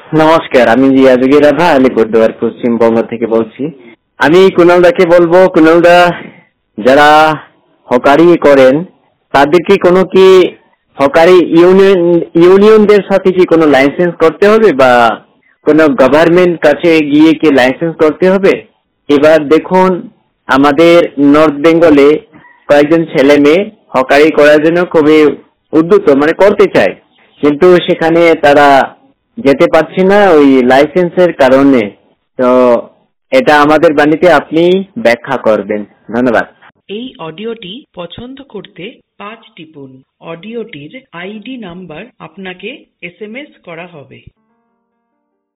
নমস্কার, আমি জিয়াজুগি রাভা আলিপুরদুয়ার পশ্চিমবঙ্গ থেকে বলছি। আমি কুণালদাকে বলবো, কুণালদা যারা হকারি করেন তাদেরকে কি হকারি ইউনিয়নদের সাথে কি কোনো লাইসেন্স করতে হবে বা কোনো গভর্নমেন্ট কাছে গিয়ে কি লাইসেন্স করতে হবে? এবার দেখুন, আমাদের নর্থ বেঙ্গলে কয়েকজন ছেলে মেয়ে হকারি করার জন্য খুবই উদ্যত, মানে করতে চায়, কিন্তু সেখানে তারা যেতে পারছি না ওই লাইসেন্সের কারণে। তো এটা আমাদের বাণীতে আপনি ব্যাখ্যা করবেন। ধন্যবাদ। এই অডিওটি পছন্দ করতে 5 টিপুন। অডিওটির আইডি নাম্বার আপনাকে SMS করা হবে।